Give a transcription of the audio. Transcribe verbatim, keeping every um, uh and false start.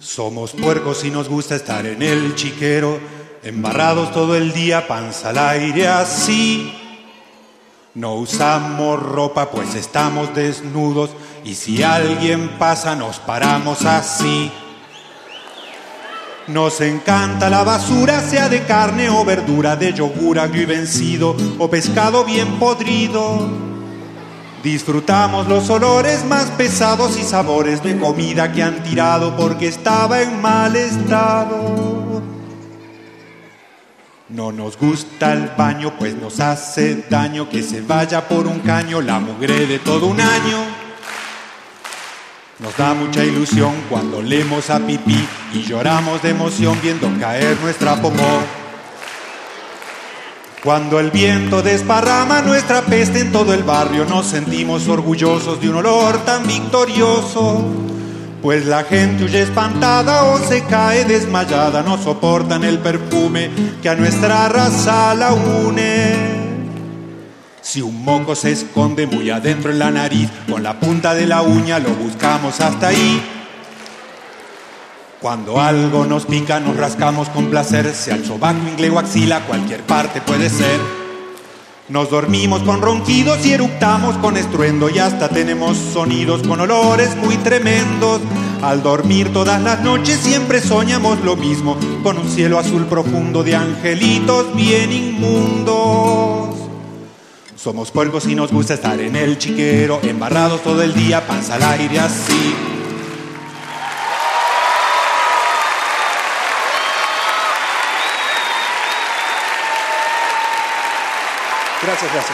Somos puercos y nos gusta estar en el chiquero, embarrados todo el día, panza al aire así. No usamos ropa pues estamos desnudos, y si alguien pasa nos paramos así. Nos encanta la basura, sea de carne o verdura, de yogur agrio y vencido o pescado bien podrido. Disfrutamos los olores más pesados y sabores de comida que han tirado porque estaba en mal estado. No nos gusta el baño pues nos hace daño que se vaya por un caño la mugre de todo un año. Nos da mucha ilusión cuando leemos a pipí y lloramos de emoción viendo caer nuestra popó. Cuando el viento desparrama nuestra peste en todo el barrio, nos sentimos orgullosos de un olor tan victorioso. Pues la gente huye espantada o se cae desmayada, no soportan el perfume que a nuestra raza la une. Si un moco se esconde muy adentro en la nariz, con la punta de la uña lo buscamos hasta ahí. Cuando algo nos pica nos rascamos con placer, sea el sobaco, ingle o axila, cualquier parte puede ser. Nos dormimos con ronquidos y eructamos con estruendo, y hasta tenemos sonidos con olores muy tremendos. Al dormir todas las noches siempre soñamos lo mismo, con un cielo azul profundo de angelitos bien inmundos. Somos puercos y nos gusta estar en el chiquero, embarrados todo el día, panza al aire así. Gracias, gracias.